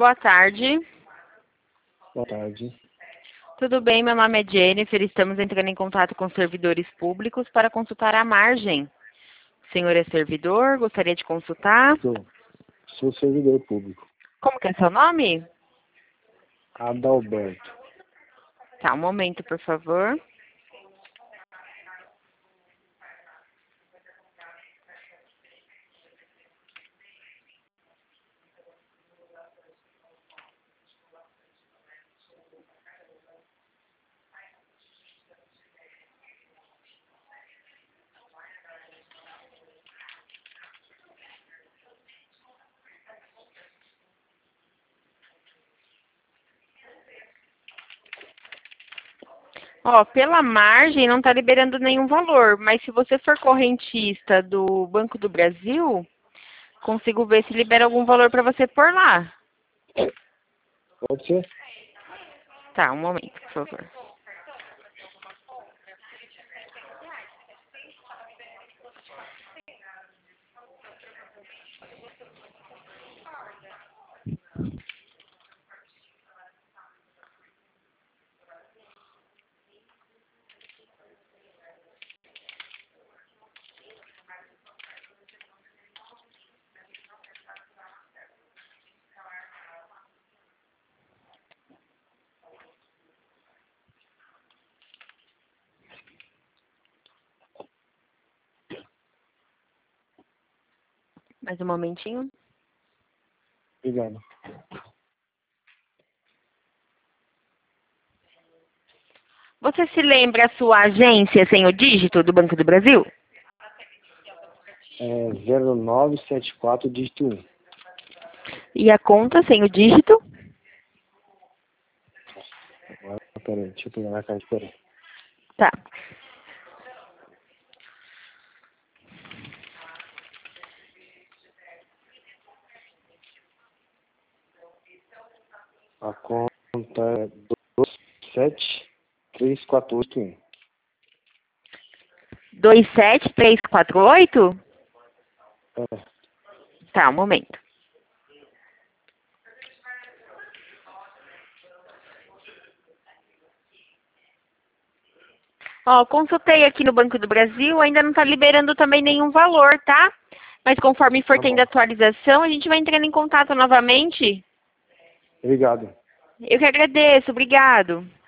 Boa tarde. Boa tarde. Tudo bem? Meu nome é Jennifer. Estamos entrando em contato com servidores públicos para consultar a margem. O senhor é servidor? Gostaria de consultar? Sou servidor público. Como que é seu nome? Adalberto. Tá, um momento, por favor. Ó, pela margem não está liberando nenhum valor, mas se você for correntista do Banco do Brasil, consigo ver se libera algum valor para você por lá. Pode ser? Tá, um momento, por favor. Mais um momentinho. Obrigado. Você se lembra a sua agência sem o dígito do Banco do Brasil? É 0974 dígito 1. E a conta sem o dígito? Agora, peraí, deixa eu pegar na carta, peraí. Tá. A conta é 2734881. 27348? É, Tá, um momento. Ó, consultei aqui no Banco do Brasil, ainda não está liberando também nenhum valor, tá? Mas conforme for tá tendo bom. atualização, a gente vai entrando em contato novamente. Obrigado. Eu que agradeço, obrigado.